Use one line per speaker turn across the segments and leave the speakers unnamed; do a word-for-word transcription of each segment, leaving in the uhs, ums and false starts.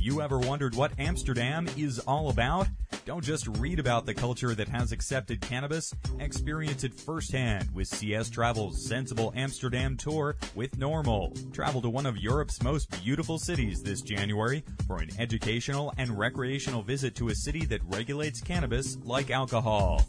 you ever wondered what Amsterdam is all about? Don't just read about the culture that has accepted cannabis. Experience it firsthand with C S Travel's Sensible Amsterdam Tour with Normal. Travel to one of Europe's most beautiful cities this January for an educational and recreational visit to a city that regulates cannabis like alcohol.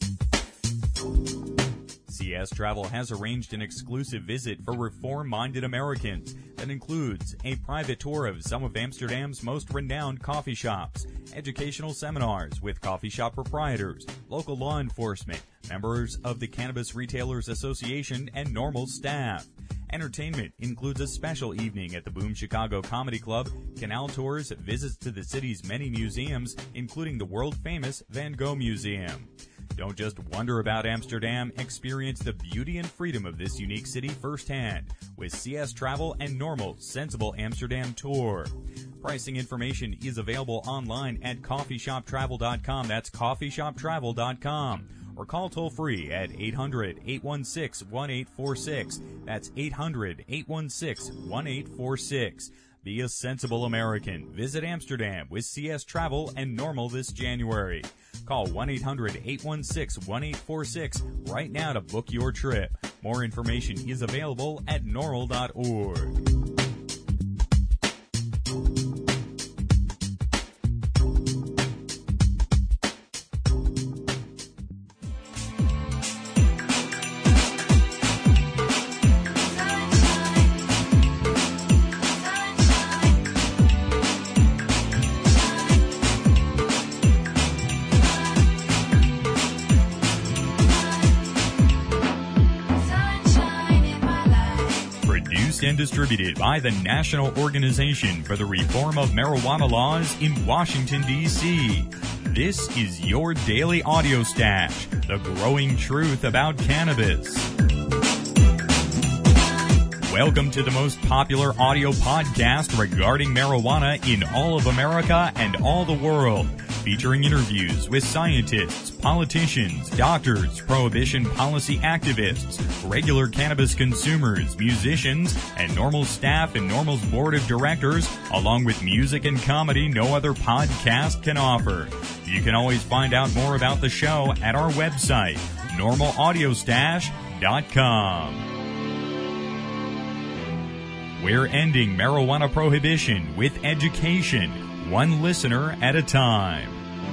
C S Travel has arranged an exclusive visit for reform-minded Americans that includes a private tour of some of Amsterdam's most renowned coffee shops, educational seminars with coffee shop proprietors, local law enforcement, members of the Cannabis Retailers Association, and Normal staff. Entertainment includes a special evening at the Boom Chicago Comedy Club, canal tours, visits to the city's many museums, including the world-famous Van Gogh Museum. Don't just wonder about Amsterdam, experience the beauty and freedom of this unique city firsthand with C S Travel and Normal's Sensible Amsterdam Tour. Pricing information is available online at coffee shop travel dot com. That's coffee shop travel dot com. Or call toll-free at eight hundred, eight one six, one eight four six. That's eight hundred, eight one six, one eight four six. Be a sensible American. Visit Amsterdam with C S Travel and Normal this January. Call one eight hundred, eight one six, one eight four six right now to book your trip. More information is available at normal dot org. And distributed by the National Organization for the Reform of Marijuana Laws in Washington, D C This is your daily audio stash, the growing truth about cannabis. Welcome to the most popular audio podcast regarding marijuana in all of America and all the world, featuring interviews with scientists, politicians, doctors, prohibition policy activists, regular cannabis consumers, musicians, and Normal staff and Normal's board of directors, along with music and comedy no other podcast can offer. You can always find out more about the show at our website, normal audio stash dot com. We're ending marijuana prohibition with education, one listener at a time.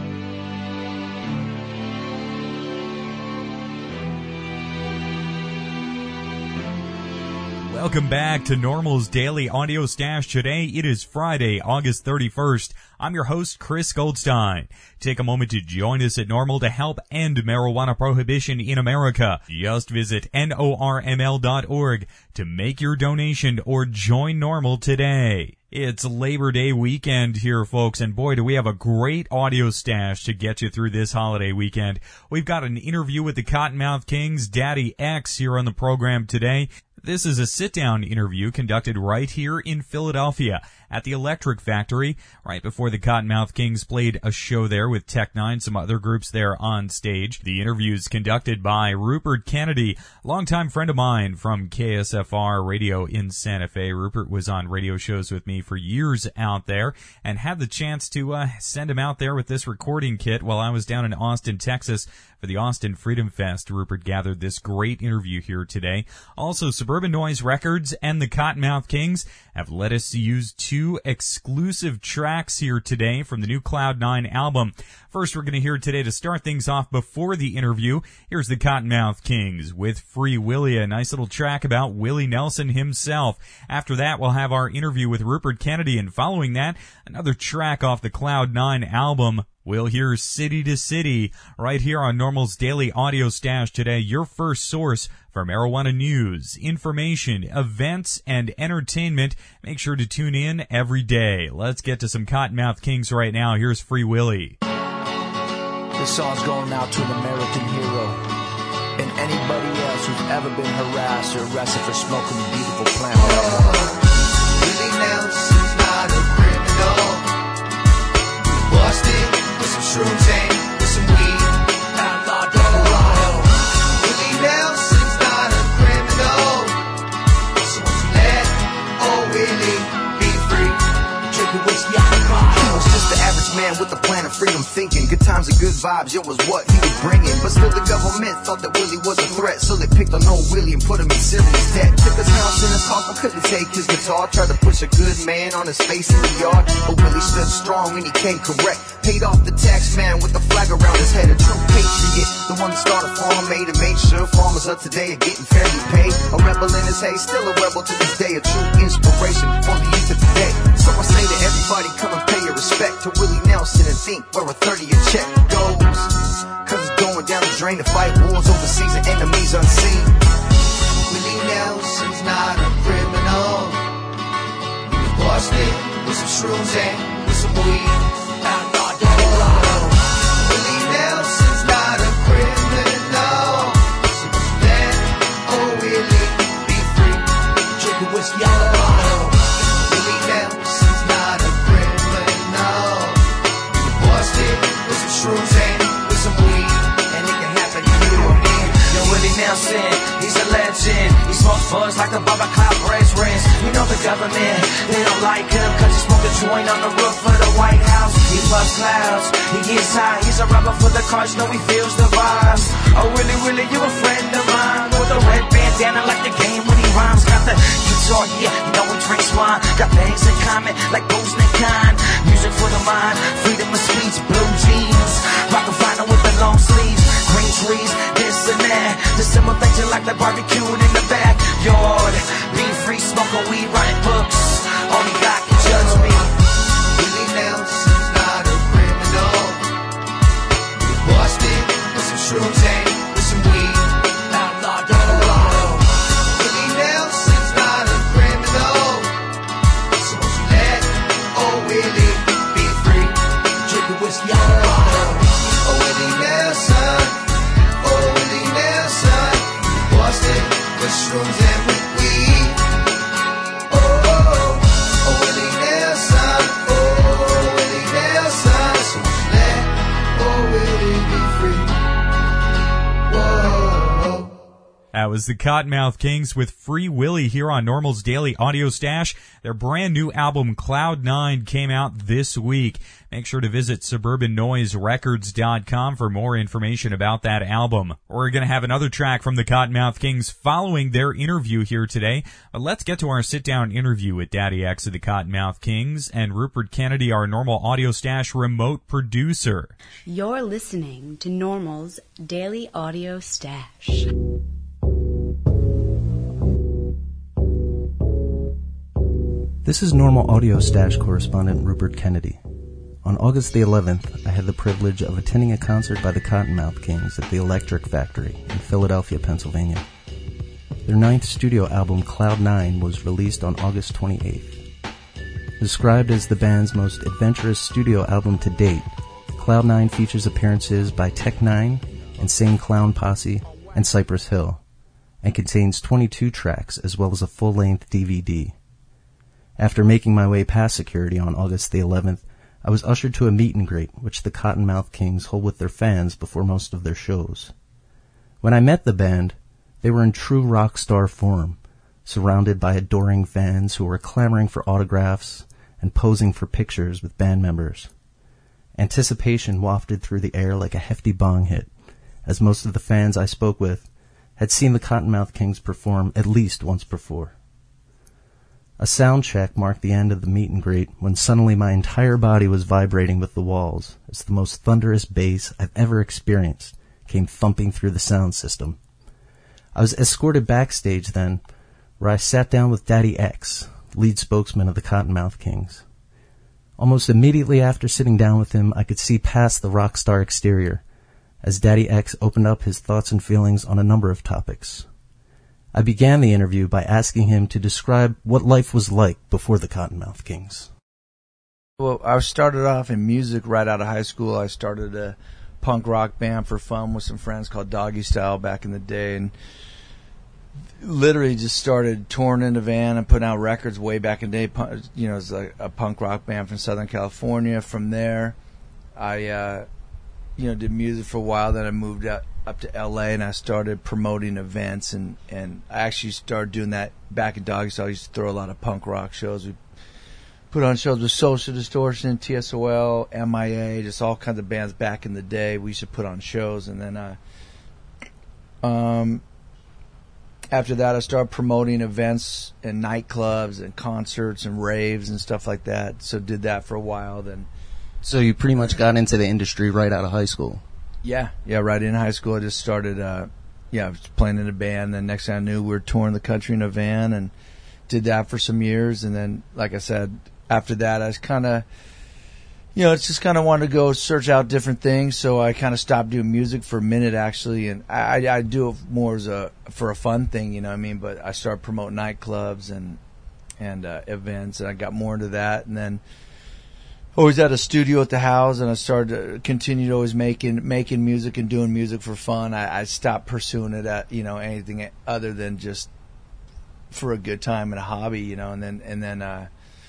Welcome back to Normal's Daily Audio Stash. Today, it is Friday, August thirty-first. I'm your host, Chris Goldstein. Take a moment to join us at Normal to help end marijuana prohibition in America. Just visit normal dot org to make your donation or join Normal today. It's Labor Day weekend here, folks, and boy, do we have a great audio stash to get you through this holiday weekend. We've got an interview with the Cottonmouth Kings, Daddy X, here on the program today. This is a sit-down interview conducted right here in Philadelphia at the Electric Factory, right before the Cottonmouth Kings played a show there with Tech Nine, some other groups there on stage. The interview is conducted by Rupert Kennedy, longtime friend of mine from K S F R Radio in Santa Fe. Rupert was on radio shows with me for years out there and had the chance to uh, send him out there with this recording kit while I was down in Austin, Texas for the Austin Freedom Fest. Rupert gathered this great interview here today. Also, Suburban Noise Records and the Cottonmouth Kings have let us use two exclusive tracks here today from the new Cloud Nine album. First, we're going to hear today, to start things off before the interview, here's the Cottonmouth Kings with Free Willy, a nice little track about Willie Nelson himself. After that, we'll have our interview with Rupert Kennedy, and following that, another track off the Cloud Nine album. We'll hear City to City right here on Normal's Daily Audio Stash today, your first source for marijuana news, information, events, and entertainment. Make sure to tune in every day. Let's get to some Cottonmouth Kings right now. Here's Free Willy.
This song's going out to an American hero and anybody else who's ever been harassed or arrested for smoking the beautiful plant.
Oh, Willie Nelson's not a criminal. We busted with some shrooms and with some weed. Outlawed Colorado. Willie Nelson's not a criminal. So won't you let old Willie be free? Drinking whiskey out of bottle. He was man with a plan of freedom thinking. Good times and good vibes, it was what he was bringing. But still the government thought that Willie was a threat, so they picked on old Willie and put him in serious debt. Took his house and his coffin, couldn't take his guitar. Tried to push a good man on his face in the yard, but Willie stood strong and he came correct. Paid off the tax man with the flag around his head. A true patriot, the one that started Farm Aid and made sure farmers of today are getting fairly paid. A rebel in his hay, still a rebel to this day. A true inspiration for the youth of today. So I say to everybody, come and pay your respect to Willie Nelson and think where a thirty-year check goes. Cause it's going down the drain to fight wars overseas and enemies unseen. Willie Nelson's not a criminal. He was busted with some shrooms and with some weed. Outlaw, outlaw. Willie Nelson's not a criminal. So let oh Willie be free. Drinking whiskey, outlaw. Willie Nelson's not a criminal. He was busted with some shrooms and with some weed. And it can happen to you or me. Yo, Willie Nelson, he's a legend. He smokes fuzz like the Baba Cloud presidents. You know the government, they don't like him cause he smoked a joint on the roof of the White House. He puffs clouds, he gets high. He's a rebel for the cause, you know he feels the vibes. Oh Willie, Willie, you a friend of mine. With a red bandana like the game when he rhymes. Got the guitar, yeah, you know he drinks wine. Got things in common like Bozeman and Khan. Music for the mind, freedom of speech, blue jeans. Rock a vinyl with the long sleeves. Green trees, this and that. The simple things you like, like barbecuing in the backyard. Being free, smoking weed, writing books. Only God can judge me. Willie Nelson's not a criminal. He was busted with some shrooms and with some weed. Outlaw, outlaw. Willie Nelson's not a criminal. So won't you let oh Willie be free? Drinking whiskey, outlaw. Oh Willie Nelson. Oh Willie Nelson. Busted with shrooms and with weed. Oh, oh, oh Willie Nelson. Oh Willie Nelson. So let oh Willie be free. Whoa.
That was the Cottonmouth Kings with Free Willy here on Normal's Daily Audio Stash. Their brand new album Cloud nine came out this week. Make sure to visit suburban noise records dot com for more information about that album. We're going to have another track from the Cottonmouth Kings following their interview here today. But let's get to our sit-down interview with Daddy X of the Cottonmouth Kings and Rupert Kennedy, our Normal Audio Stash remote producer.
You're listening to Normal's Daily Audio Stash.
This is Normal Audio Stash correspondent Rupert Kennedy. On August the eleventh, I had the privilege of attending a concert by the Cottonmouth Kings at the Electric Factory in Philadelphia, Pennsylvania. Their ninth studio album, Cloud nine, was released on August twenty-eighth. Described as the band's most adventurous studio album to date, Cloud nine features appearances by Tech Nine, Insane Clown Posse, and Cypress Hill, and contains twenty-two tracks as well as a full-length D V D. After making my way past security on August the eleventh, I was ushered to a meet and greet, which the Cottonmouth Kings hold with their fans before most of their shows. When I met the band, they were in true rock star form, surrounded by adoring fans who were clamoring for autographs and posing for pictures with band members. Anticipation wafted through the air like a hefty bong hit, as most of the fans I spoke with had seen the Cottonmouth Kings perform at least once before. A sound check marked the end of the meet and greet when suddenly my entire body was vibrating with the walls as the most thunderous bass I've ever experienced came thumping through the sound system. I was escorted backstage then, where I sat down with Daddy X, lead spokesman of the Cottonmouth Kings. Almost immediately after sitting down with him, I could see past the rock star exterior, as Daddy X opened up his thoughts and feelings on a number of topics. I began the interview by asking him to describe what life was like before the Cottonmouth Kings.
Well, I started off in music right out of high school. I started a punk rock band for fun with some friends called Doggy Style back in the day, and literally just started touring in a van and putting out records way back in the day. You know, it was a, a punk rock band from Southern California. From there, I, uh, you know, did music for a while. Then I moved out up to L A and I started promoting events, and, and I actually started doing that back in Doggy Style. I used to throw a lot of punk rock shows. We put on shows with Social Distortion, T S O L, M I A, just all kinds of bands back in the day. We used to put on shows, and then uh, um, after that, I started promoting events and nightclubs and concerts and raves and stuff like that. So did that for a while. Then,
So you pretty much got into the industry right out of high school.
yeah, yeah, right in high school, I just started. Uh, yeah, I was playing in a band. Then next thing I knew, we were touring the country in a van, and did that for some years. And then, like I said, after that, I was kind of, you know, it's just kind of wanted to go search out different things. So I kind of stopped doing music for a minute, actually, and I, I do it more as a for a fun thing, you know what I mean? But I started promoting nightclubs and and uh, events, and I got more into that. And then always had a studio at the house, and I started to continue always making making music and doing music for fun. I, I stopped pursuing it at, you know, anything other than just for a good time and a hobby, you know. And then and then uh,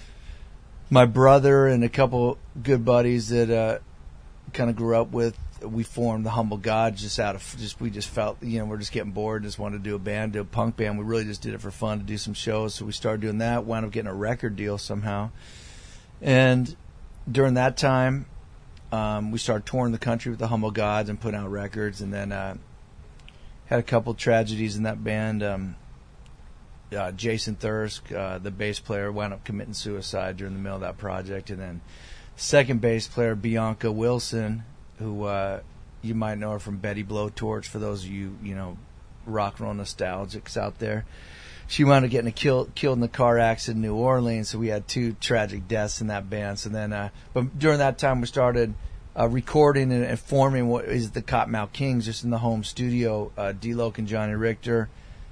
my brother and a couple good buddies that uh, kind of grew up with, we formed the Humble Gods just out of just we just felt, you know, we're just getting bored, just wanted to do a band, do a punk band. We really just did it for fun, to do some shows. So we started doing that. Wound up getting a record deal somehow, and during that time, um, we started touring the country with the Humble Gods and putting out records, and then uh, had a couple tragedies in that band. Um, uh, Jason Thirsk, uh, the bass player, wound up committing suicide during the middle of that project, and then second bass player Bianca Wilson, who uh, you might know her from Betty Blowtorch, for those of you, you know, rock and roll nostalgics out there. She wound up getting a kill, killed in the car accident in New Orleans, so we had two tragic deaths in that band. So then, uh, but during that time, we started uh, recording and, and forming what is the Cottonmouth Kings, just in the home studio. Uh, D-Loc and Johnny Richter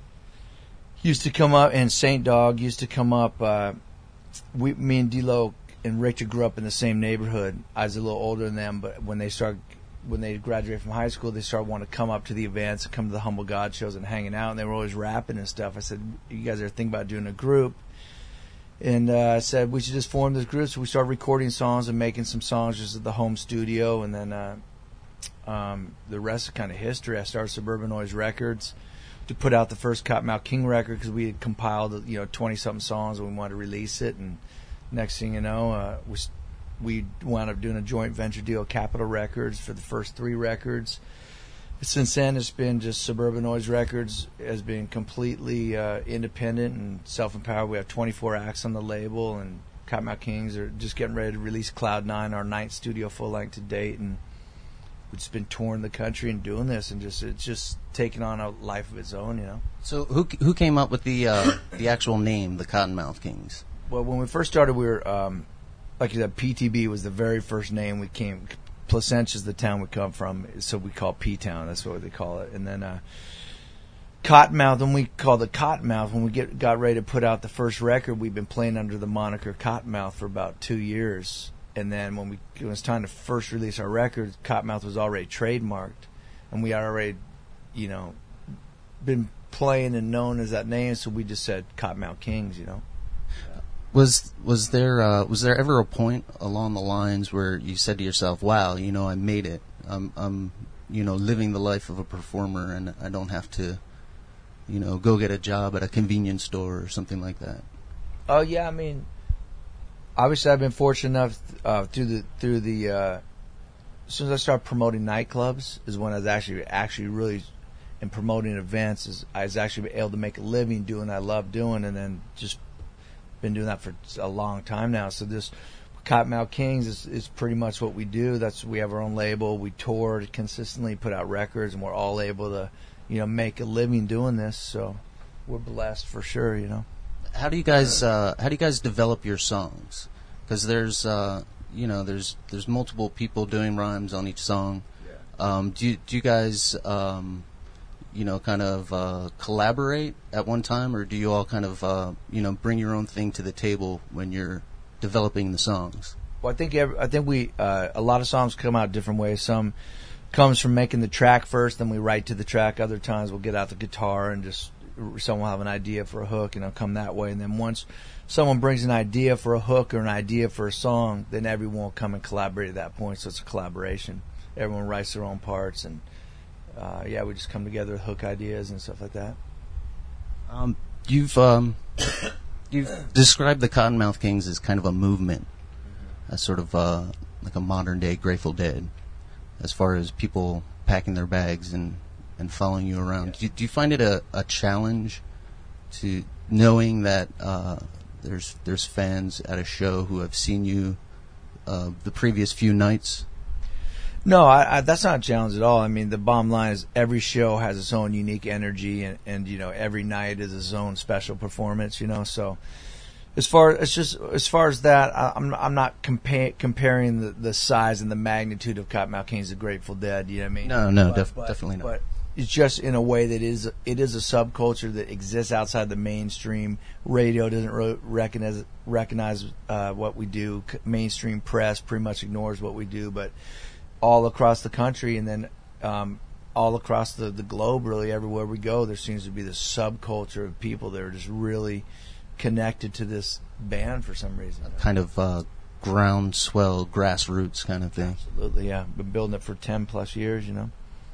used to come up, and Saint Dog used to come up. Uh, we, me and D-Loc and Richter grew up in the same neighborhood. I was a little older than them, but when they started, when they graduated from high school, they started wanting to come up to the events and come to the Humble God shows and hanging out, and they were always rapping and stuff. I said, you guys are thinking about doing a group? And uh, I said, we should just form this group. So we started recording songs and making some songs just at the home studio, and then uh, um, the rest is kind of history. I started Suburban Noise Records to put out the first Cottonmouth King record, because we had compiled, you know, twenty-something songs, and we wanted to release it. And next thing you know, uh, we we wound up doing a joint venture deal with Capitol Records for the first three records. Since then, it's been just Suburban Noise Records has been completely uh, independent and self-empowered. We have twenty-four acts on the label, and Cottonmouth Kings are just getting ready to release Cloud Nine, our ninth studio full-length to date, and we've just been touring the country and doing this, and just it's just taking on a life of its own, you know.
So who who came up with the uh, the actual name, the Cottonmouth Kings?
Well, when we first started, we were, um, like you said, P T B was the very first name we came. Placentia's the town we come from, so we call P-Town. That's what they call it. And then uh, Cottonmouth, when we called it Cottonmouth, when we get got ready to put out the first record, we've been playing under the moniker Cottonmouth for about two years. And then when we when it was time to first release our record, Cottonmouth was already trademarked, and we had already, you know, been playing and known as that name, so we just said Cottonmouth Kings, you know.
Was was there uh, was there ever a point along the lines where you said to yourself, "Wow, you know, I made it. I'm, I'm, you know, living the life of a performer, and I don't have to, you know, go get a job at a convenience store or something like that"?
Oh yeah, I mean, obviously I've been fortunate enough uh, through the through the uh, as soon as I started promoting nightclubs is when I was actually actually really in promoting events. Is I was actually able to make a living doing what I love doing, and then just been doing that for a long time now. So this Cottonmouth Kings is, is pretty much what we do. That's we have our own label. We tour consistently, put out records, and we're all able to, you know, make a living doing this. So we're blessed for sure, you know.
How do you guys uh, how do you guys develop your songs? Because there's uh, you know there's there's multiple people doing rhymes on each song. Yeah. Um, do you, do you guys um, you know kind of uh, collaborate at one time, or do you all kind of uh, you know bring your own thing to the table when you're developing the songs?
Well, I think every, I think we uh, a lot of songs come out different ways. Some comes from making the track first, then we write to the track. Other times we'll get out the guitar and just someone will have an idea for a hook, and it'll come that way. And then once someone brings an idea for a hook or an idea for a song, then everyone will come and collaborate at that point. So it's a collaboration. Everyone writes their own parts, and uh, yeah, we just come together with hook ideas and stuff like that.
Um, you've um, You've described the Cottonmouth Kings as kind of a movement, as sort of uh, like a modern-day Grateful Dead, as far as people packing their bags and, and following you around. Do you, do you find it a, a challenge to knowing that uh, there's there's fans at a show who have seen you uh, the previous few nights?
No, I, I, that's not a challenge at all. I mean, the bottom line is every show has its own unique energy, and, and you know, every night is its own special performance. You know, so as far it's just as far as that, I, I'm I'm not compa- comparing the, the size and the magnitude of Cottonmouth Kings to Grateful Dead. You know what I mean?
No, no,
but,
def-
but,
definitely not.
But it's just in a way that is it is a subculture that exists outside the mainstream. Radio doesn't re- recognize recognize uh, what we do. C- mainstream press pretty much ignores what we do, but all across the country, and then um, all across the, the globe, really everywhere we go, there seems to be this subculture of people that are just really connected to this band for some reason.
Kind of uh, groundswell, grassroots kind of thing.
Absolutely, yeah. Been building it for ten plus years, you know.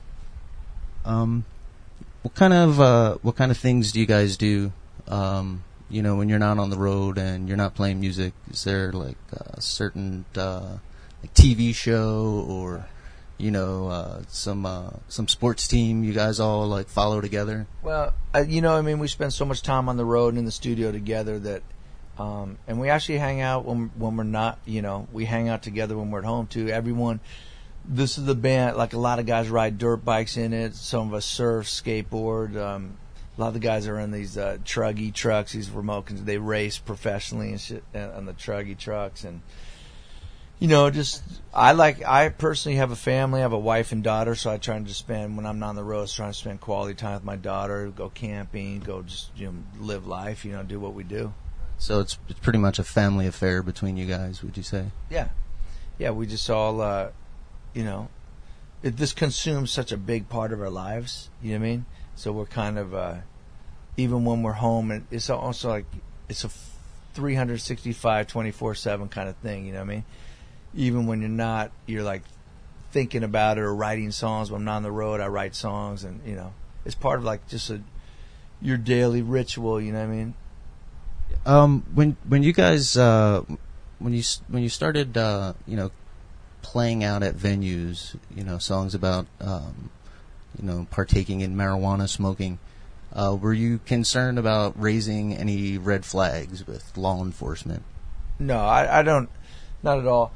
Um, what kind of uh, what kind of things do you guys do? Um, you know, when you're not on the road and you're not playing music, is there like a certain uh, like T V show or you know uh, some uh, some sports team you guys all like follow together?
Well, uh, you know, I mean, we spend so much time on the road and in the studio together that, um, and we actually hang out when when we're not. You know, we hang out together when we're at home too. Everyone. This is the band, like a lot of guys ride dirt bikes in it. Some of us surf, skateboard. Um, a lot of the guys are in these uh, truggy trucks, these remote control. They race professionally and shit uh, on the truggy trucks. And, you know, just, I like, I personally have a family. I have a wife and daughter, so I try to just spend, when I'm not on the road, trying to spend quality time with my daughter, go camping, go just, you know, live life, you know, do what we do.
So it's it's pretty much a family affair between you guys, would you say?
Yeah. Yeah, we just all, uh, you know, it, this consumes such a big part of our lives. You know what I mean? So we're kind of, uh, even when we're home, and it's also like it's a three sixty-five, twenty-four seven kind of thing. You know what I mean? Even when you're not, you're like thinking about it or writing songs. When I'm not on the road, I write songs, and you know, it's part of like just a your daily ritual. You know what I mean?
Um, when when you guys uh, when you when you started, uh, you know. playing out at venues, you know, songs about, um, you know, partaking in marijuana smoking. Uh, were you concerned about raising any red flags with law enforcement?
No, I, I don't, not at all.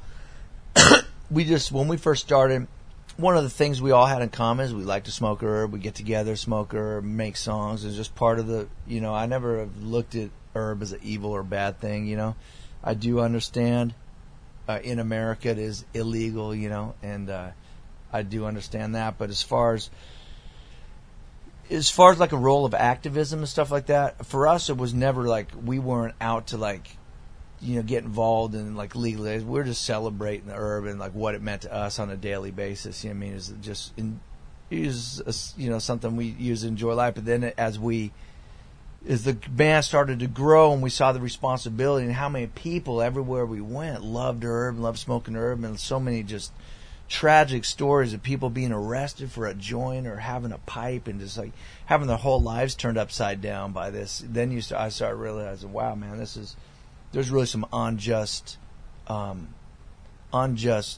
We just, when we first started, one of the things we all had in common is we like to smoke herb. We get together, smoke herb, make songs. It's just part of the, you know, I never have looked at herb as an evil or bad thing, you know. I do understand. Uh, in America, it is illegal, you know, and uh, I do understand that. But as far as as far as like a role of activism and stuff like that, for us, it was never like we weren't out to like, you know, get involved in like legally. We're just celebrating the herb and like what it meant to us on a daily basis. You know what I mean? Is just in, is a, you know something we use to enjoy life. But then as we As the band started to grow and we saw the responsibility and how many people everywhere we went loved herb, loved smoking herb, and so many just tragic stories of people being arrested for a joint or having a pipe and just like having their whole lives turned upside down by this. Then you start, I started realizing, wow, man, this is there's really some unjust, um, unjust,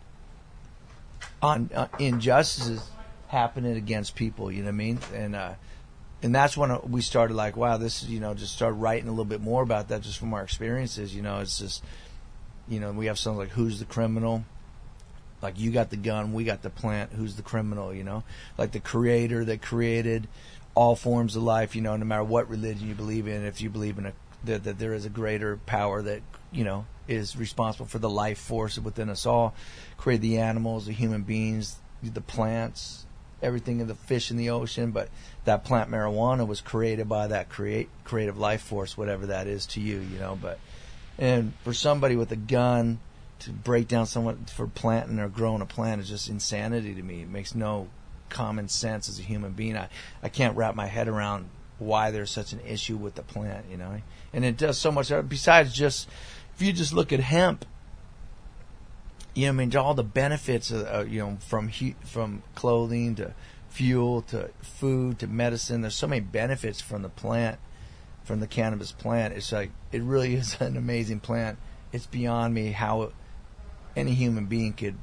un, uh, injustices happening against people. You know what I mean? And uh, And that's when we started like, wow, this is, you know, just start writing a little bit more about that just from our experiences. You know, it's just, you know, we have songs like Who's the Criminal? Like you got the gun, we got the plant, who's the criminal, you know? Like the creator that created all forms of life, you know, no matter what religion you believe in, if you believe in a, that, that there is a greater power that, you know, is responsible for the life force within us all, created the animals, the human beings, the plants, everything in the fish in the ocean, but that plant marijuana was created by that create creative life force, whatever that is to you, you know. But and for somebody with a gun to break down someone for planting or growing a plant is just insanity to me. It makes no common sense as a human being. I, I can't wrap my head around why there's such an issue with the plant, you know. And it does so much besides just if you just look at hemp. You know, I mean, all the benefits, of, uh, you know, from he, from clothing to fuel to food to medicine. There's so many benefits from the plant from the cannabis plant. It's like, it really is an amazing plant. It's beyond me how any human being could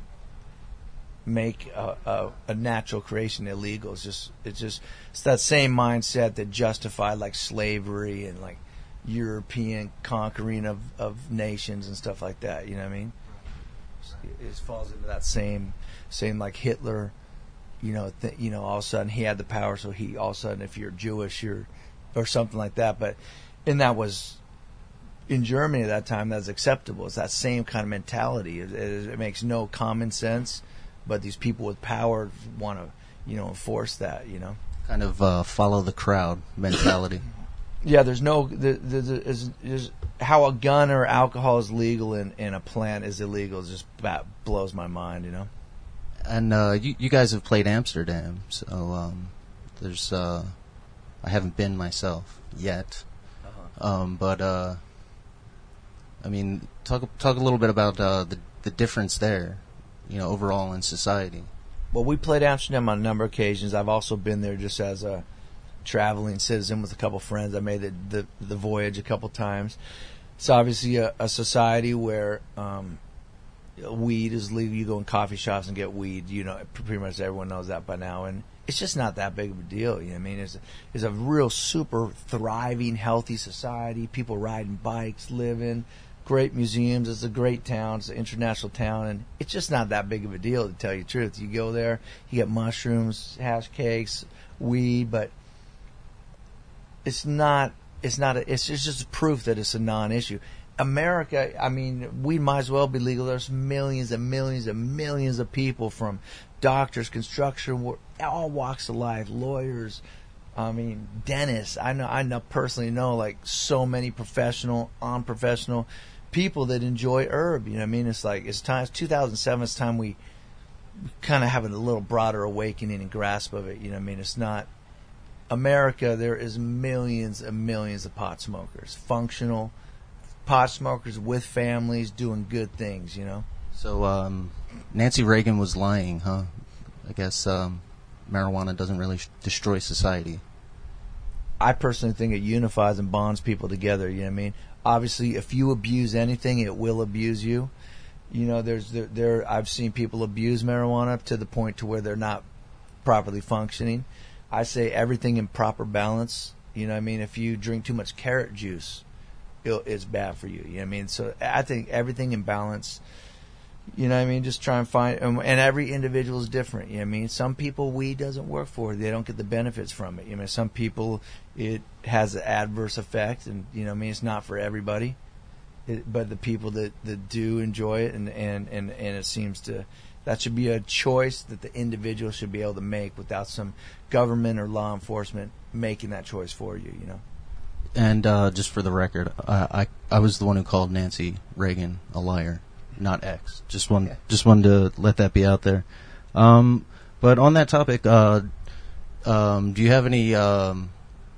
make a, a, a natural creation illegal. It's just, it's just, it's that same mindset that justified like slavery and like European conquering of, of nations and stuff like that. You know what I mean? It, it falls into that same, same like Hitler. You know, th- you know, all of a sudden he had the power, so he all of a sudden, if you're Jewish, you're, or something like that. But, and that was in Germany at that time. That's acceptable. It's that same kind of mentality. It, it, it makes no common sense, but these people with power want to, you know, enforce that. You know,
Kind of uh, follow the crowd mentality.
yeah. There's no, the, the, the, is, is how a gun or alcohol is legal and, and a plant is illegal. It just that blows my mind. You know.
And uh, you, you guys have played Amsterdam, so um, there's. Uh, I haven't been myself yet, uh-huh. um, but uh, I mean, talk talk a little bit about uh, the the difference there, you know, overall in society.
Well, we played Amsterdam on a number of occasions. I've also been there just as a traveling citizen with a couple friends. I made the the, the voyage a couple times. It's obviously a, a society where. Um, Weed is legal. You go in coffee shops and get weed. You know, pretty much everyone knows that by now, and it's just not that big of a deal. You know what I mean? It's a, it's a real super thriving, healthy society. People riding bikes, living, great museums. It's a great town. It's an international town, and it's just not that big of a deal, to tell you the truth. You go there, you get mushrooms, hash cakes, weed, but it's not. It's not. A, it's just, it's just proof that it's a non-issue. America, I mean, we might as well be legal. There's millions and millions and millions of people, from doctors, construction, all walks of life, lawyers, I mean, dentists. I know, I know personally know like so many professional, unprofessional people that enjoy herb. You know what I mean? It's like, it's time, it's two thousand seven, it's time we kind of have a little broader awakening and grasp of it. You know what I mean? It's not, America, there is millions and millions of pot smokers, functional pot smokers with families doing good things, you know.
So um, Nancy Reagan was lying, huh? I guess um, marijuana doesn't really sh- destroy society.
I personally think it unifies and bonds people together. You know what I mean? Obviously, if you abuse anything, it will abuse you. You know, there's there, there I've seen people abuse marijuana to the point to where they're not properly functioning. I say everything in proper balance. You know what I mean? If you drink too much carrot juice, it's bad for you. You know what I mean? So I think everything in balance. You know what I mean? Just try and find, and, and every individual is different. You know what I mean? Some people weed doesn't work for. They don't get the benefits from it. You know, some people it has an adverse effect, and you know what I mean? It's not for everybody. It, but the people that, that do enjoy it, and, and, and, and it seems to, that should be a choice that the individual should be able to make without some government or law enforcement making that choice for you, you know?
And uh, just for the record, uh, I I was the one who called Nancy Reagan a liar, not X. Just one, okay. Just wanted to let that be out there. Um, but on that topic, uh, um, do you have any um,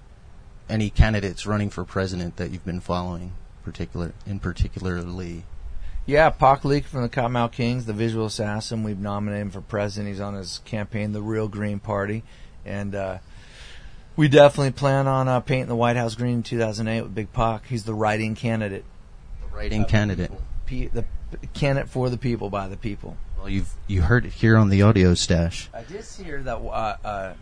any candidates running for president that you've been following, particular in particularly?
Yeah, Pac Leek from the Cottonmouth Kings, the visual assassin. We've nominated him for president. He's on his campaign, the Real Green Party, and. Uh, We definitely plan on uh, painting the White House green in two thousand eight with Big Pac. He's the write-in candidate.
The write-in uh, candidate.
P- the p- candidate for the people, by the people.
Well, you've you heard it here on the Audio Stash.
I did hear that. Uh, uh,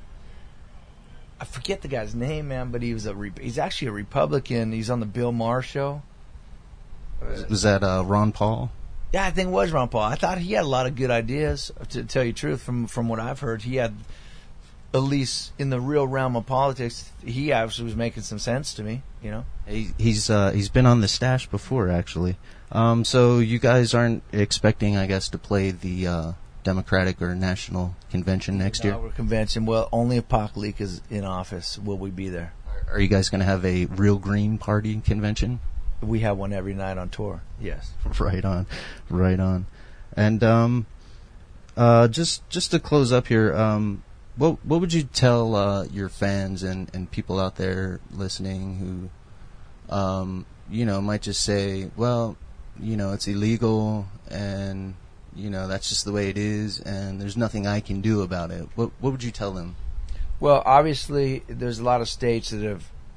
I forget the guy's name, man, but he was a re- he's actually a Republican. He's on the Bill Maher show.
Was, was that uh, Ron Paul?
Yeah, I think it was Ron Paul. I thought he had a lot of good ideas. To tell you the truth, from from what I've heard, he had. At least in the real realm of politics, he actually was making some sense to me, you know.
He, he's uh, he's been on the Stash before, actually. Um, so you guys aren't expecting, I guess, to play the uh, Democratic or National Convention next
no,
year?
Our convention, well, only if Pac Leek is in office will we be there.
Are you guys going to have a Real Green Party convention?
We have one every night on tour. Yes.
Right on, right on. And um, uh, just just to close up here. Um, What what would you tell uh, your fans and, and people out there listening who, um, you know, might just say, well, you know, it's illegal and, you know, that's just the way it is and there's nothing I can do about it. What what would you tell them?
Well, obviously, there's a lot of states that have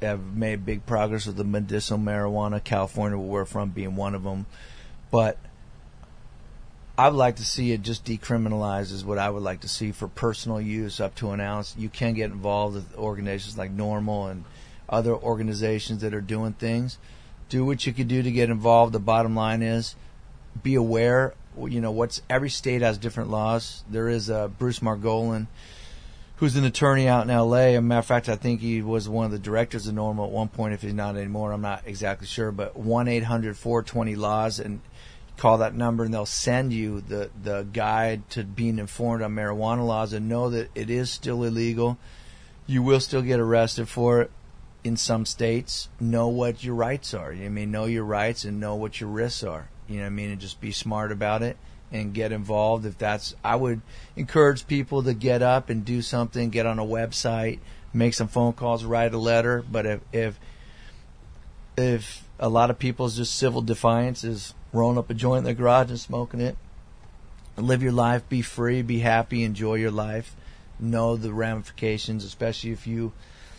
have made big progress with the medicinal marijuana. California, where we're from, being one of them. But I'd like to see it just decriminalized is what I would like to see for personal use up to an ounce. You can get involved with organizations like NORML and other organizations that are doing things. Do what you can do to get involved. The bottom line is be aware. You know, what's every state has different laws. There is uh, Bruce Margolin, who's an attorney out in L A. As a matter of fact, I think he was one of the directors of NORML at one point. If he's not anymore, I'm not exactly sure. But one eight hundred four twenty laws, and call that number, and they'll send you the, the guide to being informed on marijuana laws, and know that it is still illegal. You will still get arrested for it in some states. Know what your rights are. You know what I mean? Know your rights and know what your risks are. You know what I mean? And just be smart about it and get involved. If that's, I would encourage people to get up and do something, get on a website, make some phone calls, write a letter. But if if, if a lot of people's just civil defiance is rolling up a joint in their garage and smoking it, live your life, be free, be happy, enjoy your life. Know the ramifications, especially if you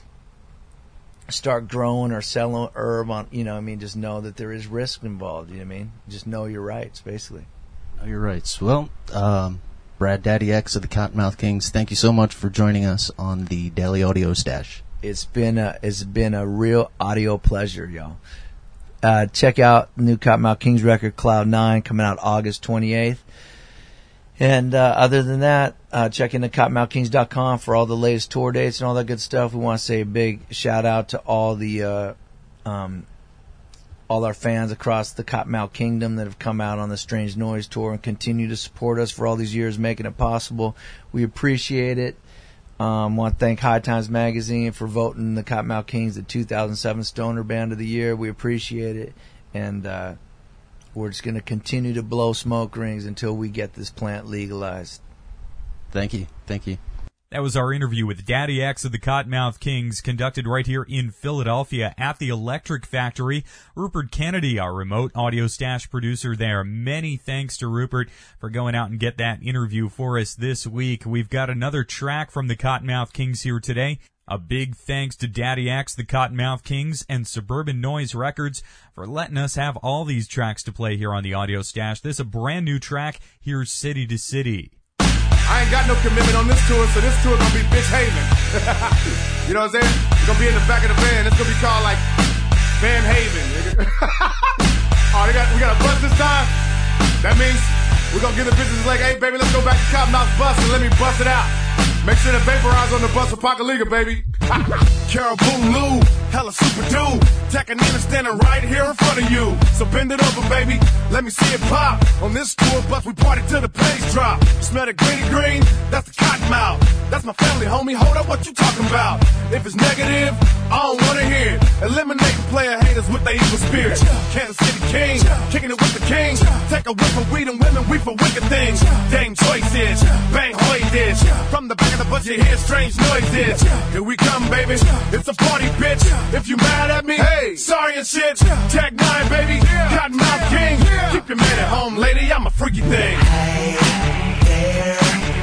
start growing or selling herb on, you know, I mean, just know that there is risk involved. You know what I mean? Just know your rights, basically. Know
your rights. Well, um, Brad Daddy X of the Cottonmouth Kings, thank you so much for joining us on the Daily Audio Stash.
It's been a, it's been a real audio pleasure, y'all. Uh, check out the new Cottonmouth Kings record, Cloud nine, coming out August twenty-eighth. And uh, other than that, uh, check into cottonmouth kings dot com for all the latest tour dates and all that good stuff. We want to say a big shout out to all the uh, um, all our fans across the Cottonmouth Kingdom that have come out on the Strange Noise tour and continue to support us for all these years, making it possible. We appreciate it. Um, want to thank High Times Magazine for voting the Cottonmouth Kings the two thousand seven Stoner Band of the Year. We appreciate it. And uh, we're just going to continue to blow smoke rings until we get this plant legalized.
Thank you. Thank you.
That was our interview with Daddy X of the Cottonmouth Kings, conducted right here in Philadelphia at the Electric Factory. Rupert Kennedy, our remote audio stash producer there. Many thanks to Rupert for going out and get that interview for us this week. We've got another track from the Cottonmouth Kings here today. A big thanks to Daddy X, the Cottonmouth Kings, and Suburban Noise Records for letting us have all these tracks to play here on the Audio Stash. This is a brand new track. Here's City to City.
I ain't got no commitment on this tour, so this tour gonna be bitch haven. You know what I'm saying? It's gonna be in the back of the van. It's gonna be called like Van Haven. Oh, they got, we got a bus this time? That means we're gonna give the bitches like, hey baby, let's go back to Cottonmouth bus and let me bust it out. Make sure the vaporize on the bus for Pacaliga, baby. Caribou Lou, hella super dude. Takanina standing right here in front of you. So bend it over, baby. Let me see it pop. On this tour bus, we party till the pennies drop. You smell the greeny green? That's the Cottonmouth. That's my family, homie. Hold up, what you talking about? If it's negative, I don't wanna hear it. Eliminate player haters with their evil spirit. Kansas City King, kicking it with the king. Take a whiff of weed and women, we for wicked things. Dame Choices, bang hoy dish. From the back of the bus, you hear strange noises. Here we come, baby. It's a party, bitch. If you mad at me, hey, sorry and shit. Tag nine, baby. Cottonmouth King. Keep your man at home, lady. I'm a freaky thing.
Hey there,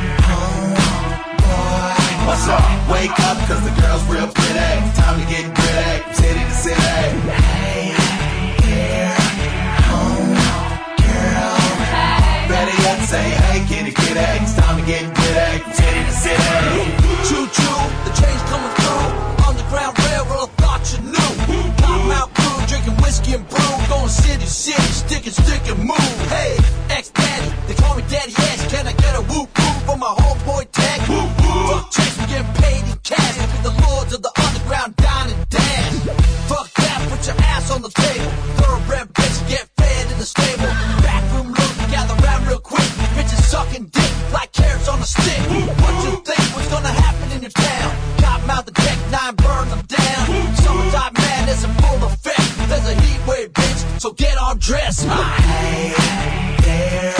homeboy. What's up? Wake up, cause the girl's real pretty. Time to get gritty. City to city. Hey there, homegirl. Better yet, say hey, kitty, kitty. It's time to get gritty. City to city.
Choo choo, the train's coming through. Underground railroad, thought you knew. Cottonmouth crew, drinking whiskey and brew. Going city to city, stick and stick and move. Hey, ex-daddy, they call me Daddy X. Can I get a whoop whoop for my homeboy Tag? Whoop whoop. Fuck checks, we getting paid in cash. We be the lords of the underground, dine and dash. Fuck that, put your ass on the table. Thoroughbred bitch, get fed in the stable. Backroom look, gather round real quick. Bitches sucking dick like carrots on a stick. What you think was gonna happen in your town? Cottonmouth the deck nine, burn them down. Summertime madness in full effect. There's a heat wave, bitch, so get all dressed.
Hey there,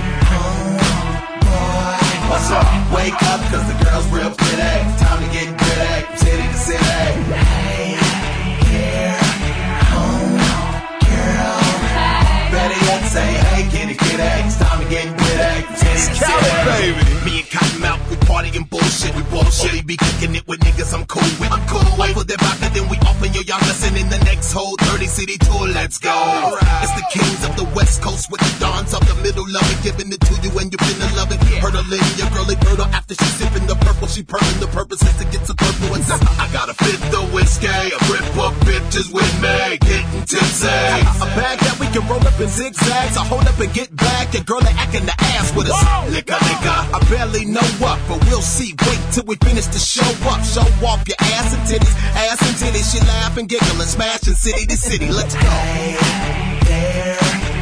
homeboy. What's up? Wake up, cause the girl's real pretty. Time to get gritty. City to city. Hey there, homegirl. Better yet, say hey, kitty, kitty. It's time to get gritty. City to city.
Baby.
Me and Cottonmouth, we party and bullshit. We bullshit. Only be kicking it with niggas I'm cool with. I'm cool with. Put that back and then we open your
whole thirty city tour, let's go. Right. It's the kings of the west coast with the dons of the middle of it, giving it to you and you finna love it. Yeah. Hurdling your girly birdo after she sipping the purple, she purring. The purpose is to get some purple and I got a fifth of whiskey, a rip up bitches with me, getting tipsy. A bag that we can roll up in zigzags, I hold up and get back. Your girl ain't acting the ass with us. Whoa. Liquor, liquor. I barely know what, but we'll see. Wait till we finish the show up. Show off your ass and titties, ass and titties. She laugh and giggle and smashing city to city. Let's go. Hey there,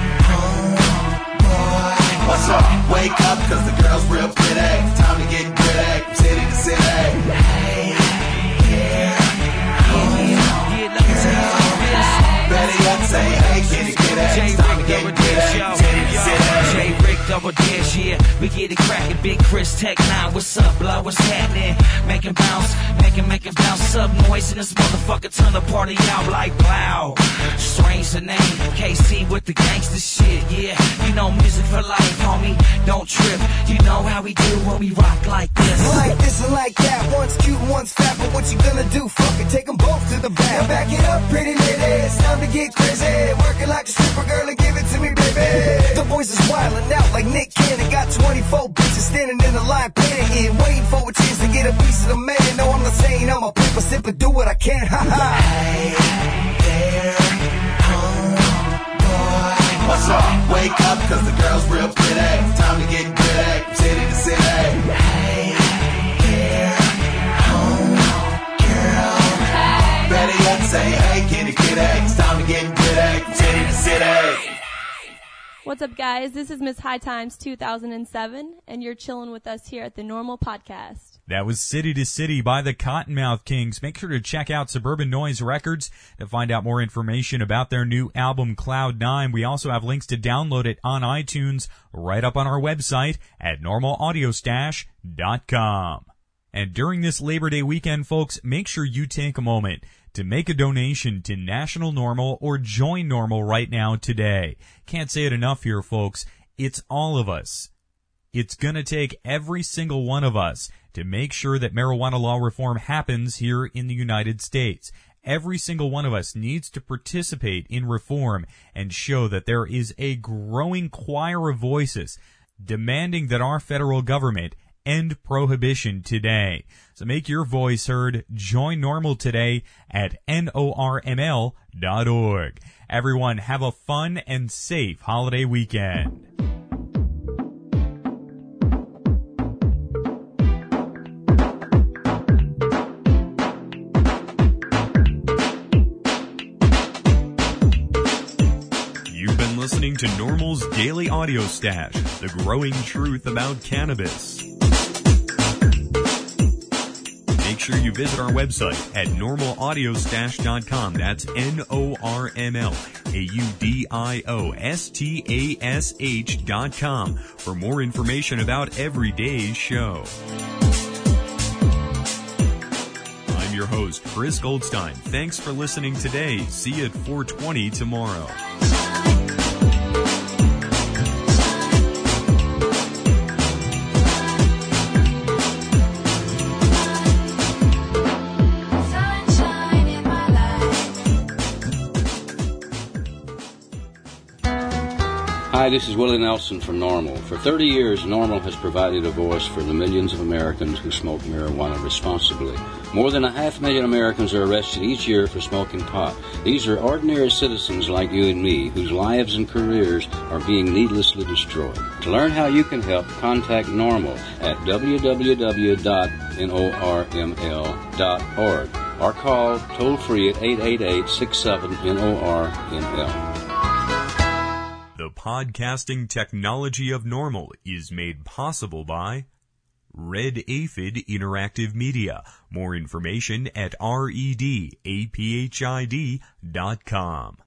homeboy. What's up? Wake up, cause the girl's real pretty. Time to get gritty, city to city. Hey there, homeboy. Better yet, say hey, kitty, kitty. Time to get gritty, city to city.
J Rick double dash, yeah, we get it crackin'. Big Chris Tech nine, what's up, blood, what's happening? Making bounce, making, making bounce up noise in this motherfucker, turn the party out like wow. Strange the name, K C with the gangster shit, yeah. You know music for life, homie, don't trip. You know how we do when we rock like this.
Like this and like that, one's cute and one's fat, but what you gonna do? Fuck it, take them both to the back. Now back it up, pretty lady, it's time to get crazy. Working like a stripper girl and give it to me, baby. The boys is wildin' out like Nick Cannon. Got twenty-four bitches standing in the line, panning, waiting for a chance to get a piece of the man. No, I'm not saying I'm a paper sipper, do what I can, ha ha. Hey there, homeboy.
What's up? Wake up, cause the girl's real pretty. Time to get gritty, city to city.
Hey there, homegirl.
Better yet, say hey, kitty, kitty. It's time to get gritty, city to city.
What's up, guys? This is Miss High Times two thousand seven, and you're chilling with us here at the Normal Podcast.
That was City to City by the Cottonmouth Kings. Make sure to check out Suburban Noise Records to find out more information about their new album, Cloud nine. We also have links to download it on iTunes right up on our website at normal audio stash dot com. And during this Labor Day weekend, folks, make sure you take a moment to make a donation to National Normal or Join Normal right now today. Can't say it enough here, folks. It's all of us. It's going to take every single one of us to make sure that marijuana law reform happens here in the United States. Every single one of us needs to participate in reform and show that there is a growing choir of voices demanding that our federal government end prohibition today. So make your voice heard. Join Normal today at norml dot org. Everyone, have a fun and safe holiday weekend. You've been listening to Normal's Daily Audio Stash, the growing truth about cannabis. Make sure you visit our website at normal audio stash dot com. That's N O R M L A U D I O S T A S H dot com for more information about every day's show. I'm your host, Chris Goldstein. Thanks for listening today. See you at four twenty tomorrow.
Hi, this is Willie Nelson from Normal. For thirty years, Normal has provided a voice for the millions of Americans who smoke marijuana responsibly. More than a half million Americans are arrested each year for smoking pot. These are ordinary citizens like you and me, whose lives and careers are being needlessly destroyed. To learn how you can help, contact Normal at w w w dot normal dot org or call toll-free at eight eight eight, six seven, N O R M L.
The podcasting technology of Normal is made possible by Red Aphid Interactive Media. More information at red aphid dot com.